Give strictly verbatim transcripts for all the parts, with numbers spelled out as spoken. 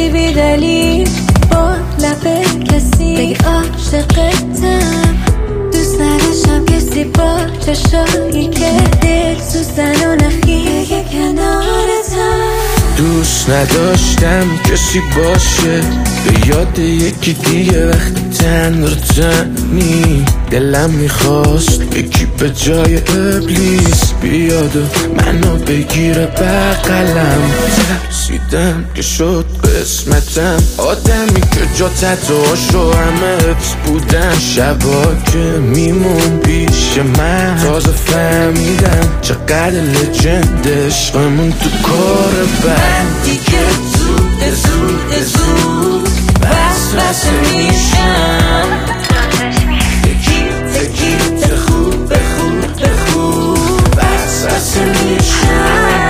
میگردی بی دلیل با لب کسی بگی عاشقتم. دوست نداشتم کسی با چشایی که دل سوزن و نخیه کنارتم. دوست نداشتم کسی باشه به یاد یکی دیگه وقتی تن رو تنی. دلم میخواست یکی به جای ابلیس بیاد و منو بگیره بغلم. ترسیدم که شد قسمتم آدمی که جا تتوهاشو همه حفظ بودن. شبا که میمون پیش من تازه فهمیدم چقدر لجند عشقمون تو کار بد. من دیگه زود زود زود بس بس میشم. یکی تکی خوب به خوب به خوب بس بس میشم.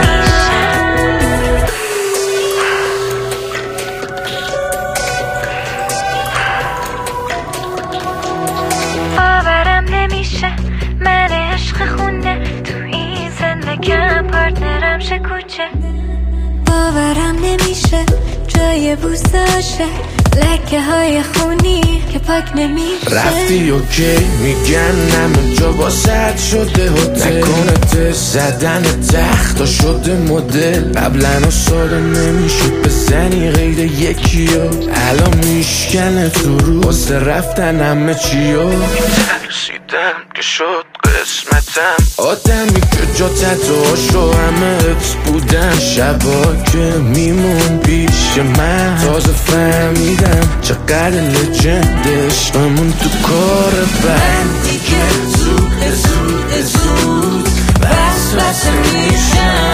باورم نمیشه من عشق خونده تو این زندگیم پارتنرم شه کوچه. باورم نمیشه جای بوساشه لکه های خونی که پاک نمیشه. رفتی اوکی میگن همه جا باسد شده هتل. نکنه تست زدن تخت شده مدل. قبلا ساده نمیشد بزنی غیر یکی ها الان میشکنه تو رو واسه رفتن همه چیو. ترسیدم که شد قسمتم آدمی که جا تتوهاشو همه حفظ بودن. شبا که میمون پیش من تازه فهمیدم چقدر لجند عشقمون تو کار بد. من دیگه زود زود زود بس بس میشم.